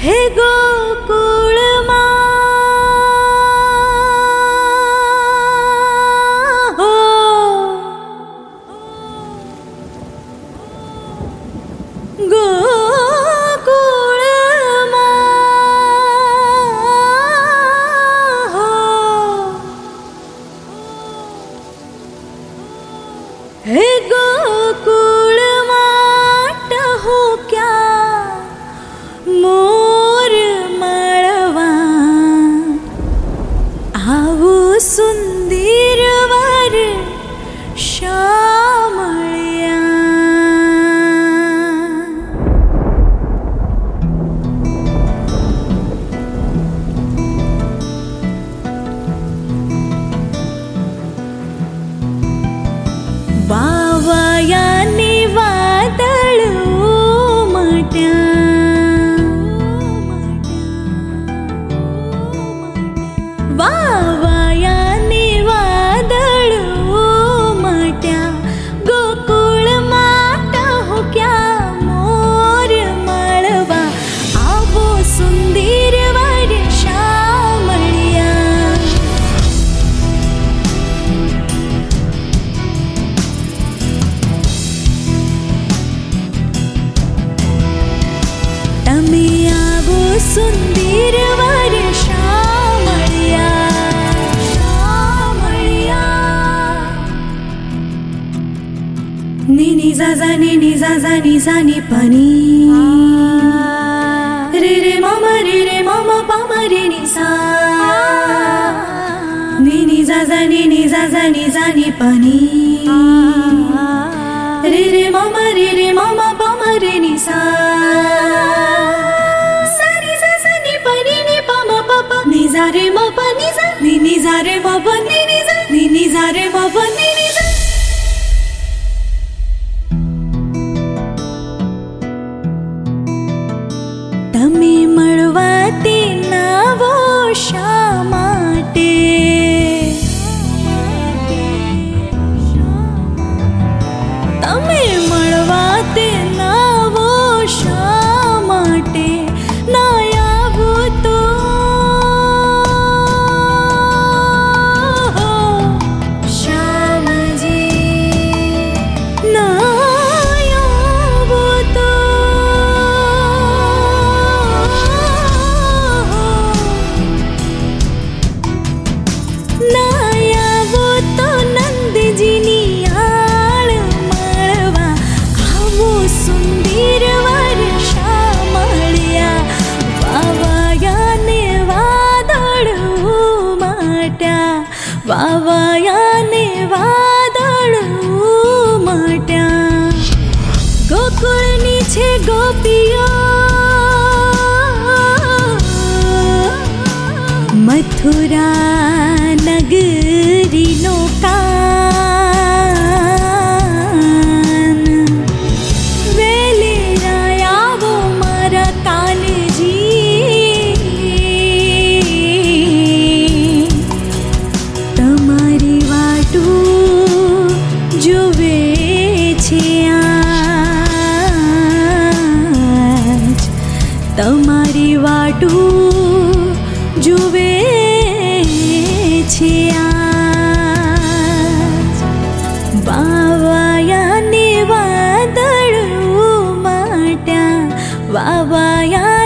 हे गोकुल हो गोकुल हो हे गोकुल माट हो क्या मोर मळवा आवो सुंदर वर श्यामळ्या वावयाने वादळ उमट्या वावयाने वादळ उमट्या गोकुळ माट हो क्या मोर मळवा आवो सुंदर वर श्यामळ्या तमे आवो सुंदर वर श्यामळ्या श्यामळ्या नी जा जा नी नी पनी रे रे मम पम रे नी सा नी जा जा नी पनी रे रे मम पम रे नी सा निजा रे म प निजा निजा रे म प निजा रे म प निजा तमे मळवा ते नावो शा माटे तमे मळवा ते नावो शा माटे ना आवो तो वावयाने वादळ उमट्या गोकुळनी छे गोपियो मथुरा नगरी नो कान वेलेरा आवो मारा कानजी तमारी वाटू जुवे छे आज तमारी वाटू जुवे छे आज वावयाने वादळ उमट्या वावया